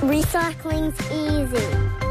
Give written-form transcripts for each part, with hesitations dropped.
Recycling's easy.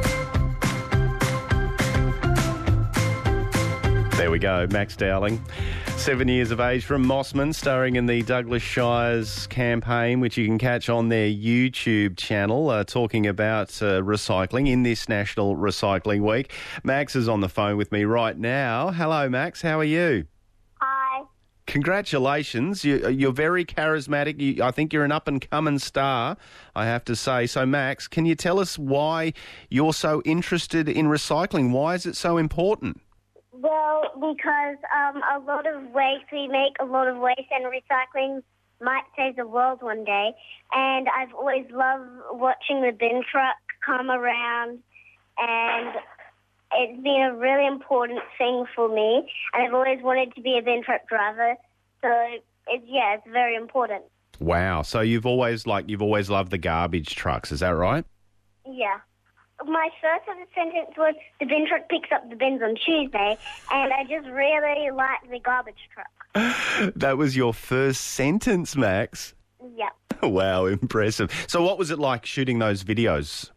There we go, Max Dowling. 7 years of age from Mossman, starring in the Douglas Shires campaign, which you can catch on their YouTube channel, talking about recycling in this National Recycling Week. Max is on the phone with me right now. Hello, Max. How are you? Hi. Congratulations. You're very charismatic. I think you're an up-and-coming star, I have to say. So, Max, can you tell us why you're so interested in recycling? Why is it so important? Well, because a lot of waste, we make a lot of waste, and recycling might save the world one day. And I've always loved watching the bin truck come around, and it's been a really important thing for me. And I've always wanted to be a bin truck driver, so it's very important. Wow. So you've always loved the garbage trucks, is that right? Yeah. My first ever sentence was, the bin truck picks up the bins on Tuesday, and I just really like the garbage truck. That was your first sentence, Max? Yeah. Wow, impressive. So what was it like shooting those videos?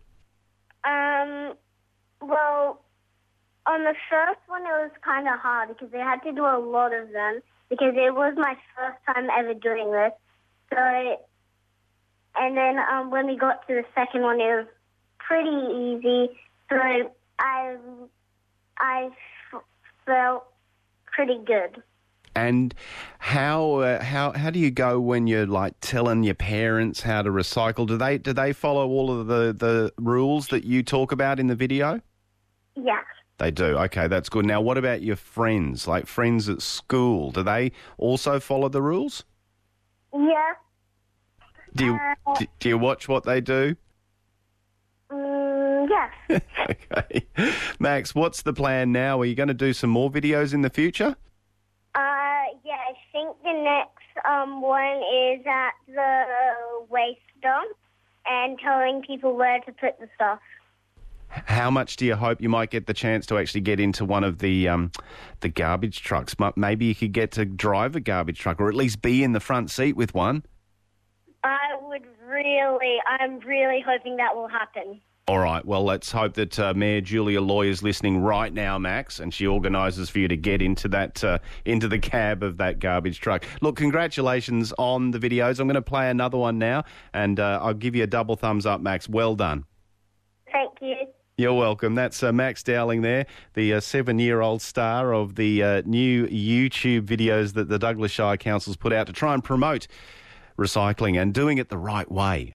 Well, on the first one it was kind of hard because I had to do a lot of them because it was my first time ever doing this. So, and then when we got to the second one, it was pretty easy, so I felt pretty good. And how do you go when you're like telling your parents how to recycle? Do they follow all of the rules that you talk about in the video? Yeah. They do. Okay, that's good. Now, what about your friends, like friends at school? Do they also follow the rules? Yeah. Do you watch what they do? Yes. Okay. Max, what's the plan now? Are you going to do some more videos in the future? Yeah, I think the next one is at the waste dump and telling people where to put the stuff. How much do you hope you might get the chance to actually get into one of the garbage trucks? Maybe you could get to drive a garbage truck or at least be in the front seat with one. I'm really hoping that will happen. All right, well, let's hope that Mayor Julia Loy is listening right now, Max, and she organises for you to get into that into the cab of that garbage truck. Look, congratulations on the videos. I'm going to play another one now, and I'll give you a double thumbs up, Max. Well done. Thank you. You're welcome. That's Max Dowling there, the 7-year-old star of the new YouTube videos that the Douglas Shire Council's put out to try and promote recycling and doing it the right way.